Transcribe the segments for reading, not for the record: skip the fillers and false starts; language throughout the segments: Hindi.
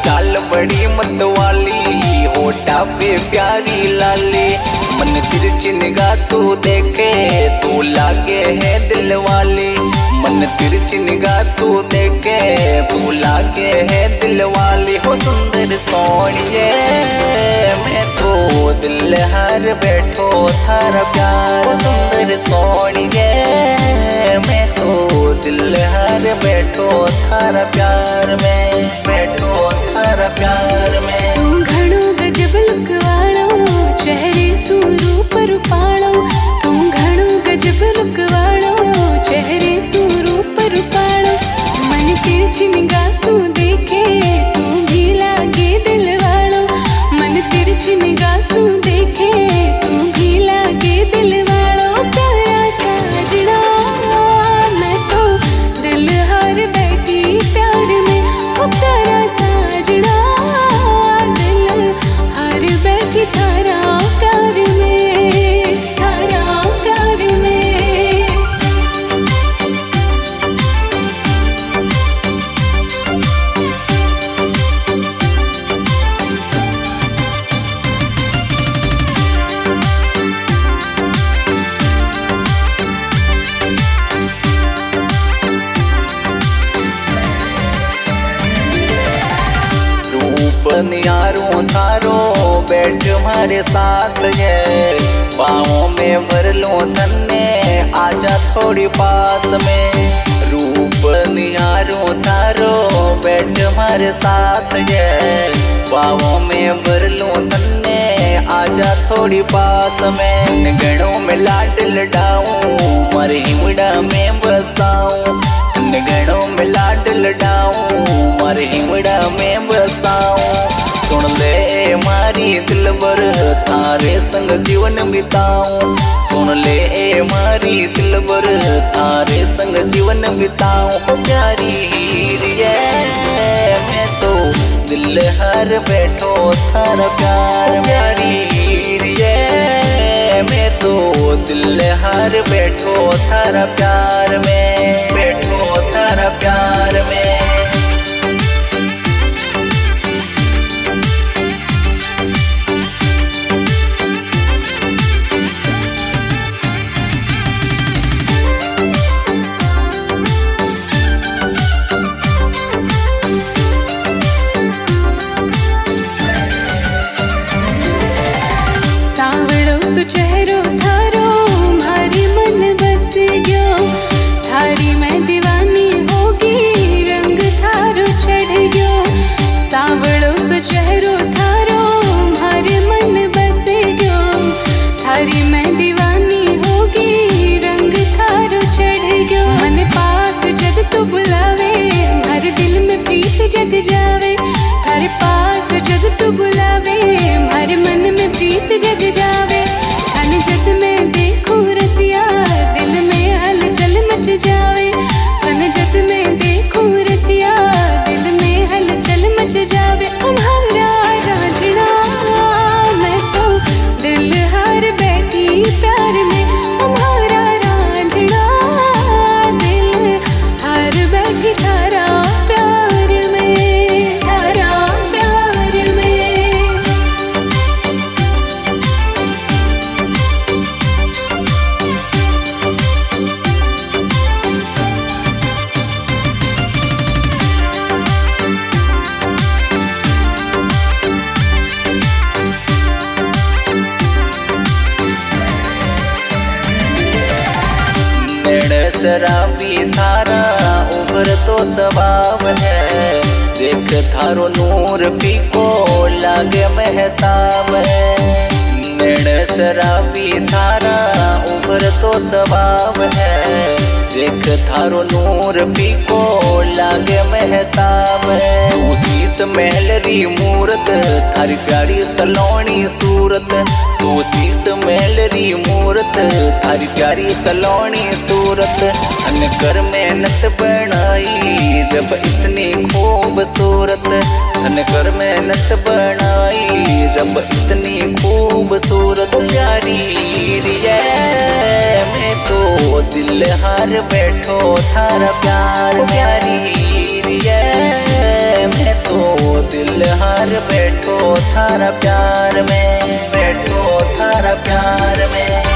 चाल बड़ी मतवाली, होठा पे प्यारी लाली। मन तिरछी निगाह तू देखे तू लागे है दिल वाली। मन तिरछी निगाह तू देखे तू लागे है दिल वाली। हो सुंदर सोनिए मैं तो दिल हर बैठो थारा प्यार। सुंदर सोनिए मैं तो दिल हर बैठो थारा प्यार में, बैठो थारा प्यार में। तू घणो गजब लुकवाड़ो चेहरे सूरूप रूपाड़ो। तू घणो गजब लुकवाड़ो चेहरे सूरूप रूपाड़ो। मन तिरछी निगाह तू देखे तू भी लागे दिल वालो। मन तिरछी निगाह तू देखे तू भी लागे दिल वालो। प्यारा साजना मैं तो दिल हार बैठी प्यार में। ओ प्यारा साजना दिल हार बैठी थारा प्यार में, थारा प्यार में। नियारो थारो बैठ हमारे साथ ये। बाहों में भर लो धन्ने आजा थोड़ी पास में। रूप नियारो थारो बैठ हमारे साथ ये। बाहों में भर लो धन्ने आजा थोड़ी पास में। गणों में लाड लडाऊं मर हिमड़ा में बसाऊं। गणों में लाड लडाऊं मर हिमड़ा में बसाऊं। सुन ले मारी दिलबर थारे संग जीवन बिताऊं। सुन ले मारी दिलबर थारे संग जीवन बिताऊं। हो प्यारी हीरिए मैं तो दिल हर बैठो थारा प्यार। प्यारी हीरिए मैं तो दिल हर बैठो थारा प्यार में, बैठो थारा प्यार में। चेहरो थारो मारी मन बस गयो। थारी मैं दीवानी होगी रंग थारो चढ़ गयो। सांवड़ो सो चेहरो थारो मारे मन बस गयो। थारी मैं दीवानी होगी रंग थारो चढ़ गयो। मन पास जग तू बुलावे हर दिल में प्रीत जग जावे। थारे पास जग तू बुलावे हर मन में प्रीत जग जावे। जग में देखूं रसिया दिल में हलचल मच जावे। तन जग में देखूं रसिया दिल में हलचल मच जावे। तुम्हारा रांझना मैं तो दिल हार बैठी प्यार में। तुम्हारा रांझना दिल हार बैठी थारा प्यार में, थारा प्यार में। शराबी थारा उम्र तो स्वभाव है। देख थारो नूर फीको लागे महताब है। नेड़ शराबी थारा उम्र तो स्वभाव है। देख थारो नूर फीको लागे महताब है। शीत महलरी मूरत थारी प्यारी सलोनी सूरत। तू शीत महलरी मूरत थारी प्यारी सलोनी सूरत। धन कर मेहनत बनाई जब इतनी खूबसूरत। धन कर मेहनत बनाई जब इतनी खूबसूरत। प्यारी रिया मैं तो दिल हार बैठो थारा प्यार। प्यारी रिया मैं तो दिल हार बैठो थारा प्यार में, बैठो थारा प्यार में।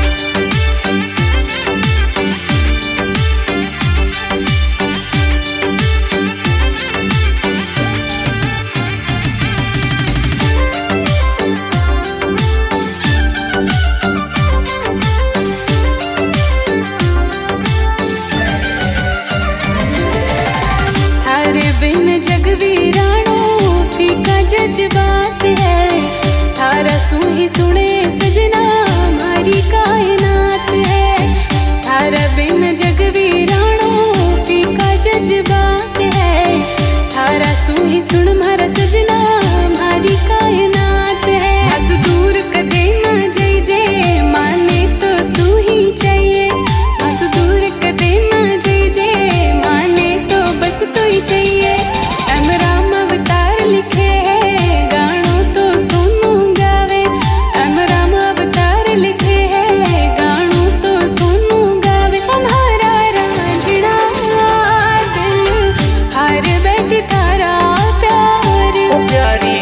बिन जग वीरानो फीका जज्बात है, थारा सू ही सुने सजना हमारी कायनात है। थारा बिन जग वीरानो फीका जज्बात है, थारा सू ही सुन मारा सजना हमारी कायनात है। हस दूर कदे न जई जे माने तो तू ही चाहिए, हस दूर कदे न जई जे माने तो बस तू ही चाहिए। राम अवतार लिखे है गानों तो सोनू गावे, राम अवतार लिखे है गानों तो सोनू गावे। हमारा रांझना दिल हार बैठी थारा प्यार, ओ प्यारी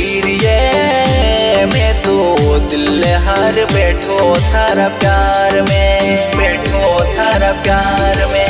ये मैं तो दिल हार बैठो थारा प्यार में, बैठो थारा प्यार में।